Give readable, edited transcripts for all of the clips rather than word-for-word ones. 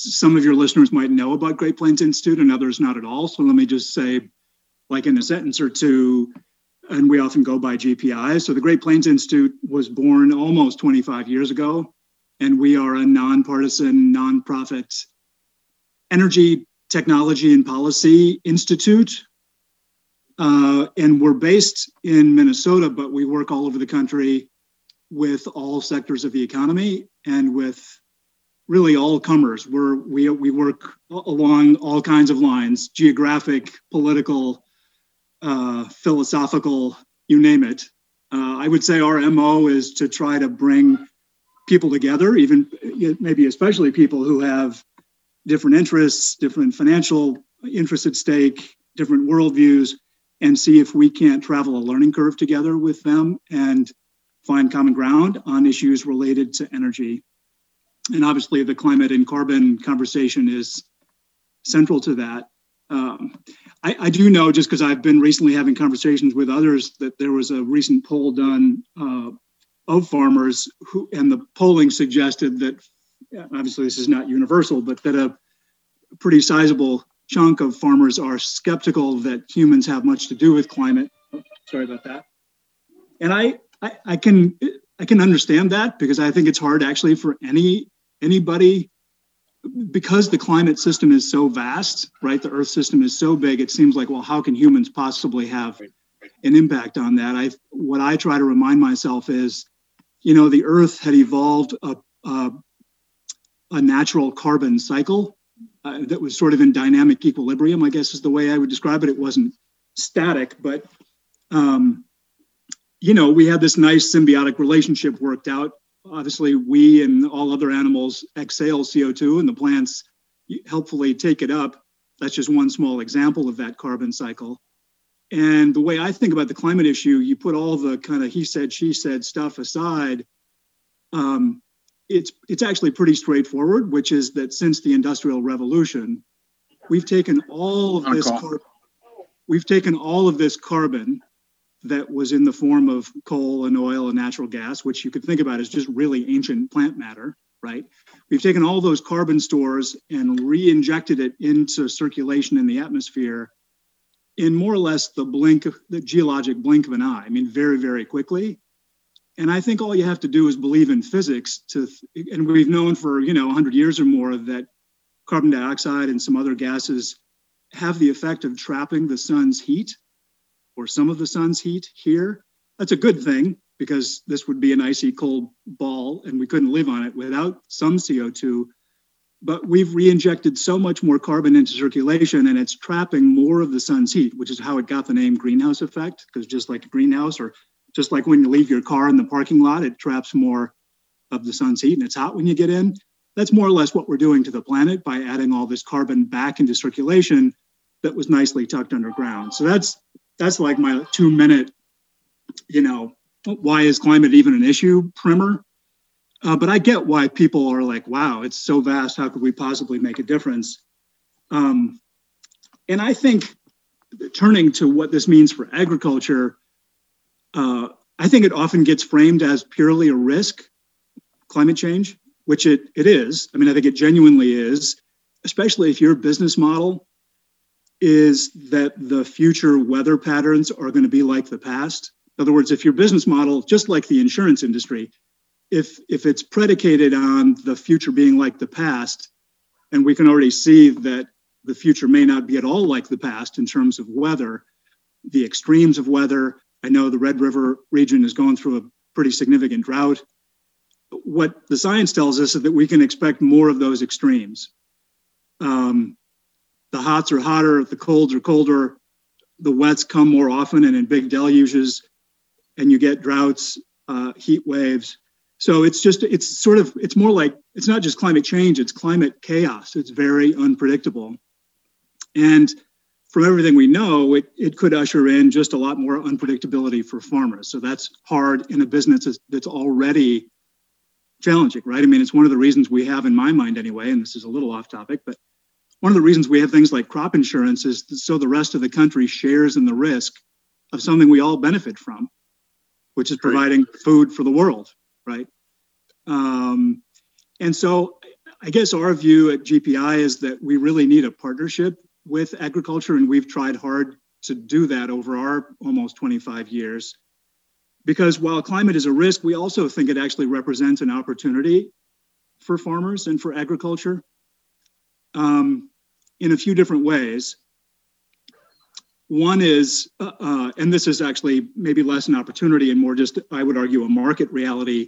some of your listeners might know about Great Plains Institute and others not at all. So let me just say, like in a sentence or two, and we often go by GPI. So the Great Plains Institute was born almost 25 years ago, and we are a nonpartisan, nonprofit energy, technology, and policy institute. And we're based in Minnesota, but we work all over the country with all sectors of the economy and with really all comers. We work along all kinds of lines: geographic, political, philosophical, you name it. I would say our MO is to try to bring people together, even maybe especially people who have different interests, different financial interests at stake, different worldviews, and see if we can't travel a learning curve together with them and find common ground on issues related to energy. And obviously the climate and carbon conversation is central to that. I do know, just because I've been recently having conversations with others, that there was a recent poll done of farmers and the polling suggested that, obviously this is not universal, but that a pretty sizable chunk of farmers are skeptical that humans have much to do with climate. Oh, sorry about that. And I can understand that, because I think it's hard actually for anybody, because the climate system is so vast, right? The Earth system is so big. It seems like, well, how can humans possibly have an impact on that? What I try to remind myself is, the Earth had evolved a natural carbon cycle that was sort of in dynamic equilibrium, I guess is the way I would describe it. It wasn't static, but we had this nice symbiotic relationship worked out. Obviously, we and all other animals exhale CO2, and the plants helpfully take it up. That's just one small example of that carbon cycle. And the way I think about the climate issue, you put all the kind of he said, she said stuff aside. It's actually pretty straightforward, which is that since the Industrial Revolution, we've taken all of this carbon that was in the form of coal and oil and natural gas, which you could think about as just really ancient plant matter, right? We've taken all those carbon stores and re-injected it into circulation in the atmosphere in more or less the geologic blink of an eye. I mean, very, very quickly. And I think all you have to do is believe in physics and we've known for, 100 years or more that carbon dioxide and some other gases have the effect of trapping the sun's heat, or some of the sun's heat here. That's a good thing, because this would be an icy cold ball and we couldn't live on it without some CO2. But we've re-injected so much more carbon into circulation, and it's trapping more of the sun's heat, which is how it got the name greenhouse effect, because just like a greenhouse, or just like when you leave your car in the parking lot, it traps more of the sun's heat and it's hot when you get in. That's more or less what we're doing to the planet by adding all this carbon back into circulation that was nicely tucked underground. So that's like my 2-minute, why is climate even an issue primer? But I get why people are like, wow, it's so vast. How could we possibly make a difference? And I think, turning to what this means for agriculture, I think it often gets framed as purely a risk, climate change, which it is. I mean, I think it genuinely is, especially if your business model is that the future weather patterns are going to be like the past. In other words, if your business model, just like the insurance industry, if it's predicated on the future being like the past, and we can already see that the future may not be at all like the past in terms of weather, the extremes of weather. I know the Red River region is going through a pretty significant drought. What the science tells us is that we can expect more of those extremes. The hots are hotter, the colds are colder, the wets come more often and in big deluges, and you get droughts, heat waves. So it's more like, it's not just climate change, it's climate chaos. It's very unpredictable. And from everything we know, it could usher in just a lot more unpredictability for farmers. So that's hard in a business that's already challenging, right? I mean, it's one of the reasons we have, in my mind anyway, and this is a little off topic, but one of the reasons we have things like crop insurance is so the rest of the country shares in the risk of something we all benefit from, which is providing food for the world, right? And so I guess our view at GPI is that we really need a partnership with agriculture, and we've tried hard to do that over our almost 25 years. Because while climate is a risk, we also think it actually represents an opportunity for farmers and for agriculture in a few different ways. One is, and this is actually maybe less an opportunity and more just, I would argue, a market reality.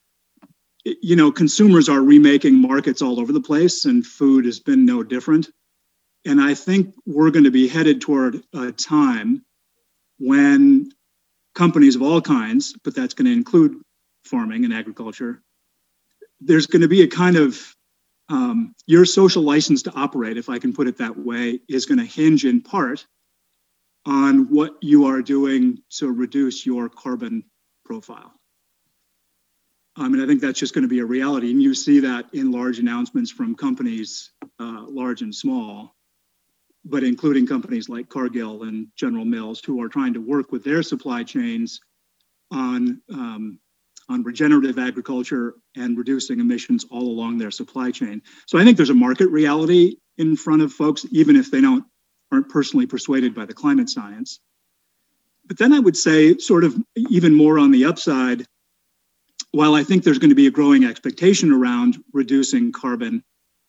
You know, consumers are remaking markets all over the place, and food has been no different. And I think we're going to be headed toward a time when companies of all kinds, but that's going to include farming and agriculture, there's going to be a kind of your social license to operate, if I can put it that way, is going to hinge in part on what you are doing to reduce your carbon profile. I think that's just going to be a reality. And you see that in large announcements from companies, large and small, but including companies like Cargill and General Mills, who are trying to work with their supply chains on regenerative agriculture and reducing emissions all along their supply chain. So I think there's a market reality in front of folks, even if they aren't personally persuaded by the climate science. But then I would say, sort of even more on the upside, while I think there's going to be a growing expectation around reducing carbon,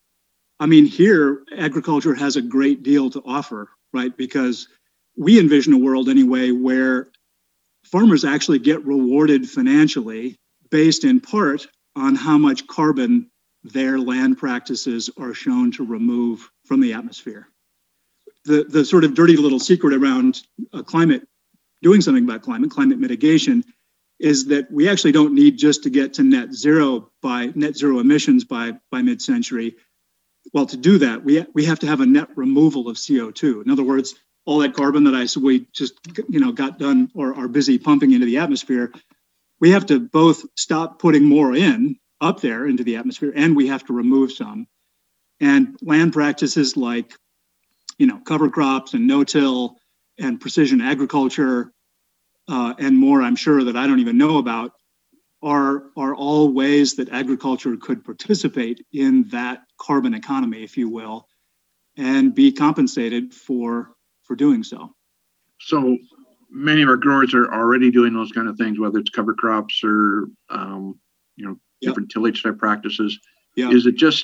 here, agriculture has a great deal to offer, right? Because we envision a world anyway where farmers actually get rewarded financially based in part on how much carbon their land practices are shown to remove from the atmosphere. The sort of dirty little secret around doing something about climate mitigation, is that we actually don't need just to get to net zero emissions by mid-century. Well, to do that, we have to have a net removal of CO2. In other words, all that carbon that we just got done or are busy pumping into the atmosphere, we have to both stop putting more up there into the atmosphere, and we have to remove some. And land practices like cover crops and no-till and precision agriculture and more, I'm sure, that I don't even know about, are all ways that agriculture could participate in that carbon economy, if you will, and be compensated for doing so. So many of our growers are already doing those kind of things, whether it's cover crops or different tillage type practices. Yep. Is it just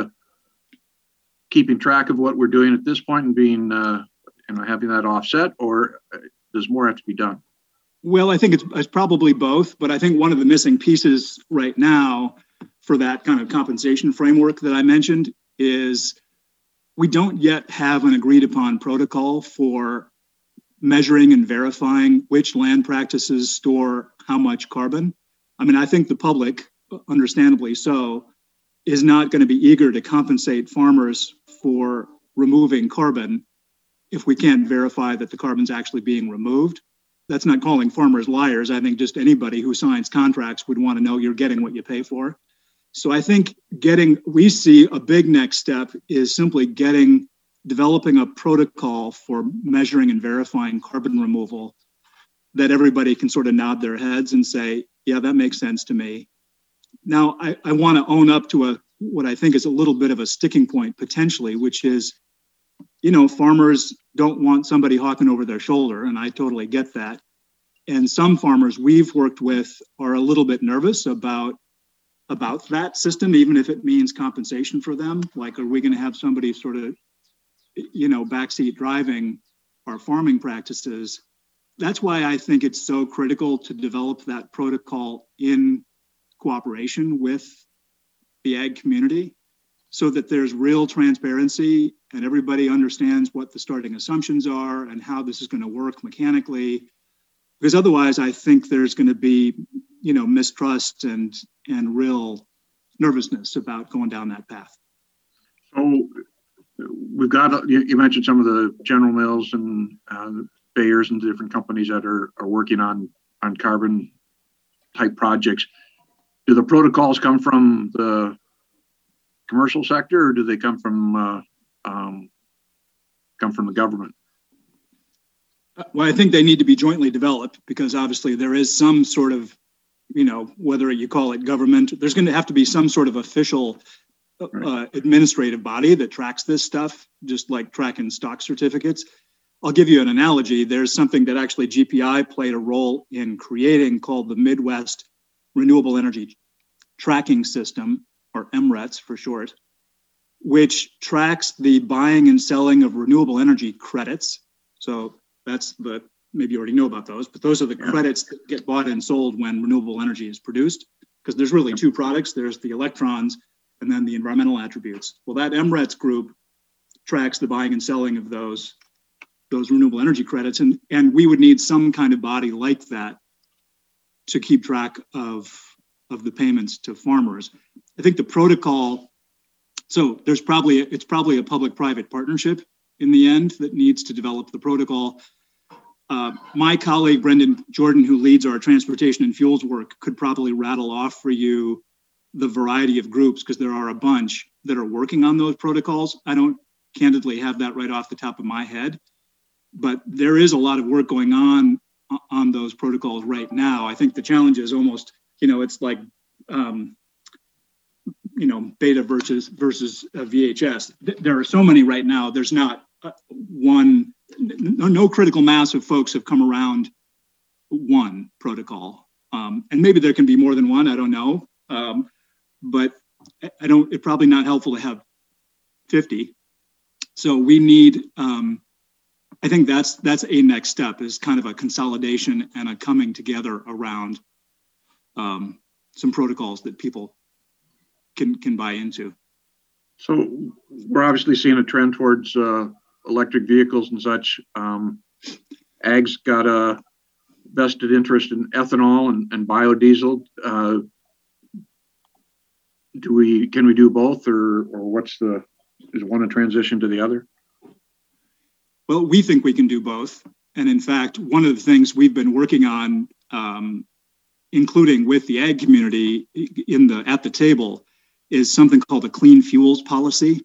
keeping track of what we're doing at this point and being having that offset, or does more have to be done? Well, I think it's probably both, but I think one of the missing pieces right now for that kind of compensation framework that I mentioned is we don't yet have an agreed upon protocol for measuring and verifying which land practices store how much carbon. I think the public, understandably so, is not going to be eager to compensate farmers for removing carbon if we can't verify that the carbon's actually being removed. That's not calling farmers liars. I think just anybody who signs contracts would want to know you're getting what you pay for. So I think we see a big next step is simply developing a protocol for measuring and verifying carbon removal that everybody can sort of nod their heads and say, yeah, that makes sense to me. Now, I want to own up to what I think is a little bit of a sticking point potentially, which is, farmers don't want somebody hawking over their shoulder, and I totally get that. And some farmers we've worked with are a little bit nervous about that system, even if it means compensation for them. Like, are we going to have somebody sort of, backseat driving our farming practices? That's why I think it's so critical to develop that protocol in cooperation with the ag community, so that there's real transparency and everybody understands what the starting assumptions are and how this is going to work mechanically. Because otherwise, I think there's going to be, mistrust and real nervousness about going down that path. So we've got, you mentioned some of the General Mills and Bayers and different companies that are working on carbon type projects. Do the protocols come from the commercial sector, or do they come from the government? Well, I think they need to be jointly developed, because obviously there is some sort of, whether you call it government, there's going to have to be some sort of official administrative body that tracks this stuff, just like tracking stock certificates. I'll give you an analogy. There's something that actually GPI played a role in creating called the Midwest Renewable Energy Tracking System, or MRETS for short, which tracks the buying and selling of renewable energy credits. So maybe you already know about those, but those are the credits that get bought and sold when renewable energy is produced, because there's really two products. There's the electrons and then the environmental attributes. Well, that MRETS group tracks the buying and selling of those renewable energy credits. And we would need some kind of body like that to keep track of the payments to farmers. I think the protocol, so it's probably a public-private partnership in the end that needs to develop the protocol. My colleague, Brendan Jordan, who leads our transportation and fuels work, could probably rattle off for you the variety of groups, because there are a bunch that are working on those protocols. I don't candidly have that right off the top of my head, but there is a lot of work going on those protocols right now. I think the challenge is almost, it's like, beta versus VHS. There are so many right now. There's not no critical mass of folks have come around one protocol. And maybe there can be more than one, I don't know. But it's probably not helpful to have 50. So we need, I think that's a next step, is kind of a consolidation and a coming together around some protocols that people can buy into. So we're obviously seeing a trend towards electric vehicles and such. Ag's got a vested interest in ethanol and biodiesel. Can we do both, or is one a transition to the other? Well, we think we can do both. And in fact, one of the things we've been working on, including with the ag community at the table, is something called a clean fuels policy.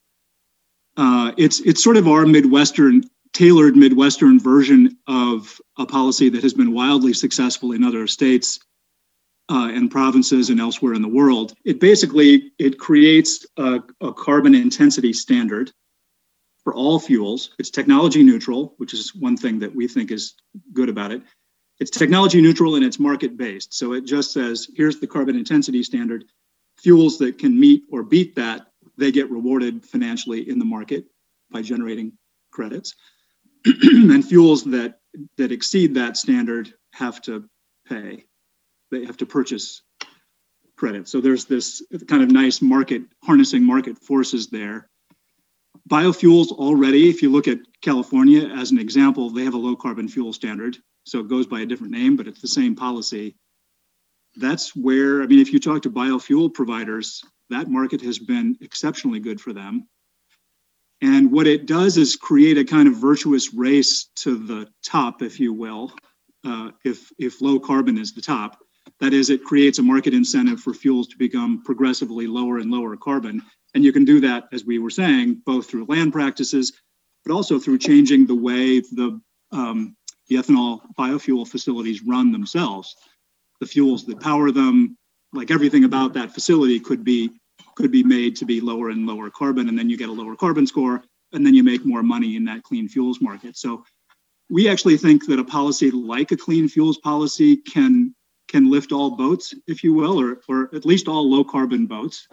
It's sort of our tailored Midwestern version of a policy that has been wildly successful in other states and provinces and elsewhere in the world. It creates a carbon intensity standard for all fuels. It's technology neutral, which is one thing that we think is good about it. It's technology neutral and it's market based. So it just says, here's the carbon intensity standard. Fuels that can meet or beat that, they get rewarded financially in the market by generating credits. And fuels that exceed that standard have to pay. They have to purchase credits. So there's this kind of nice harnessing market forces there. Biofuels already, if you look at California as an example, they have a low carbon fuel standard. So it goes by a different name, but it's the same policy. That's where, if you talk to biofuel providers, that market has been exceptionally good for them. And what it does is create a kind of virtuous race to the top, if you will, if low carbon is the top. That is, it creates a market incentive for fuels to become progressively lower and lower carbon. And you can do that, as we were saying, both through land practices, but also through changing the way the ethanol biofuel facilities run themselves. The fuels that power them, like everything about that facility, could be made to be lower and lower carbon, and then you get a lower carbon score, and then you make more money in that clean fuels market. So we actually think that a policy like a clean fuels policy can lift all boats, if you will, or at least all low carbon boats.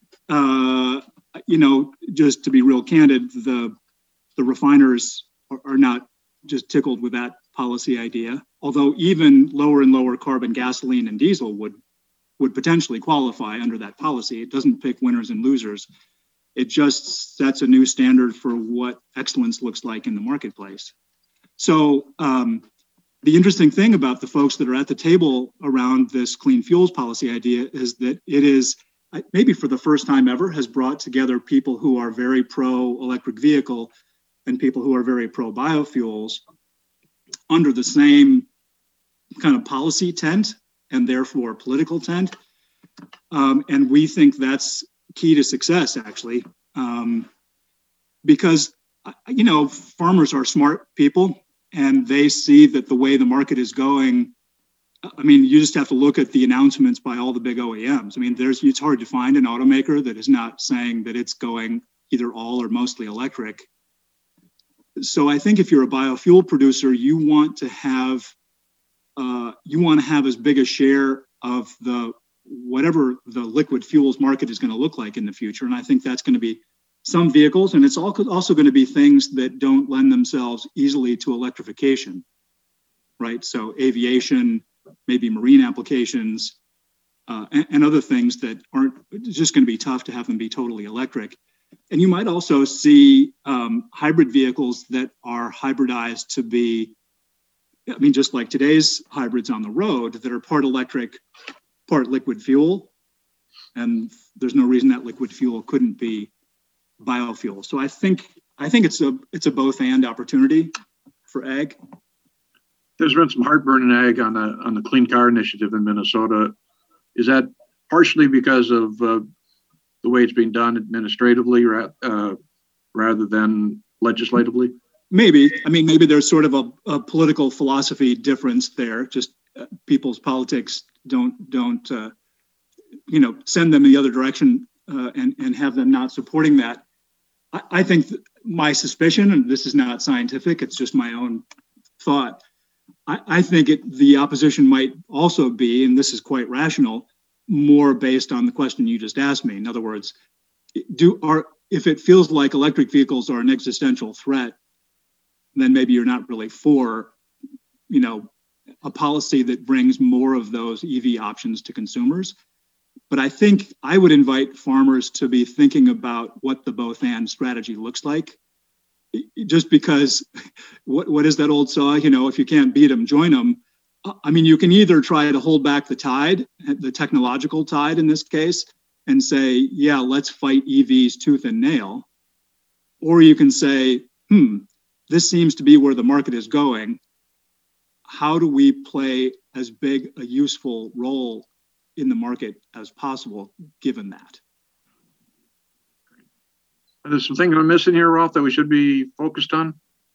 Just to be real candid, the refiners are not just tickled with that policy idea, although even lower and lower carbon gasoline and diesel would potentially qualify under that policy. It doesn't pick winners and losers. It just sets a new standard for what excellence looks like in the marketplace. So the interesting thing about the folks that are at the table around this clean fuels policy idea is that it is, maybe for the first time ever, has brought together people who are very pro-electric vehicle and people who are very pro-biofuels under the same kind of policy tent and therefore political tent. And we think that's key to success, actually, because, farmers are smart people and they see that the way the market is going, I mean, you just have to look at the announcements by all the big OEMs. I mean, it's hard to find an automaker that is not saying that it's going either all or mostly electric. So I think if you're a biofuel producer, you want to have as big a share of whatever the liquid fuels market is going to look like in the future. And I think that's going to be some vehicles, and it's also going to be things that don't lend themselves easily to electrification, right? So aviation, maybe marine applications, and other things that aren't just going to be tough to have them be totally electric. And you might also see hybrid vehicles that are hybridized to be, I mean, just like today's hybrids on the road that are part electric, part liquid fuel. And there's no reason that liquid fuel couldn't be biofuel. So I think it's a both and opportunity for ag. There's been some heartburn in ag on the Clean Car Initiative in Minnesota. Is that partially because of the way it's being done administratively rather than legislatively? Maybe. I mean, maybe there's sort of a political philosophy difference there. Just people's politics don't send them in the other direction and have them not supporting that. I think my suspicion, and this is not scientific, it's just my own thought. I think the opposition might also be, and this is quite rational, more based on the question you just asked me. In other words, if it feels like electric vehicles are an existential threat, then maybe you're not really for, a policy that brings more of those EV options to consumers. But I think I would invite farmers to be thinking about what the both and strategy looks like. Just because what is that old saw? If you can't beat them, join them. I mean, you can either try to hold back the tide, the technological tide in this case, and say, yeah, let's fight EVs tooth and nail. Or you can say, this seems to be where the market is going. How do we play as big a useful role in the market as possible, given that? There's some things I'm missing here, Rolf, that we should be focused on.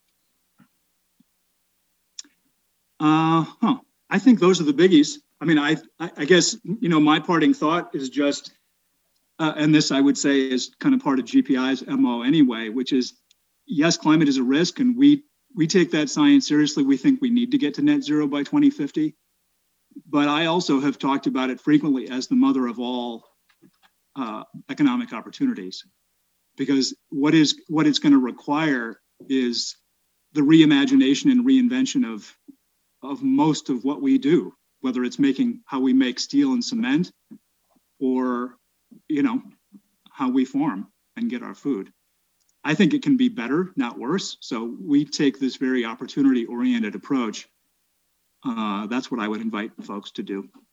I think those are the biggies. I mean, I guess, my parting thought is just, and this I would say is kind of part of GPI's MO anyway, which is, yes, climate is a risk, and we take that science seriously. We think we need to get to net zero by 2050. But I also have talked about it frequently as the mother of all economic opportunities, because what it's going to require is the reimagination and reinvention of most of what we do, whether it's how we make steel and cement, or how we farm and get our food. I think it can be better, not worse. So we take this very opportunity-oriented approach. That's what I would invite folks to do.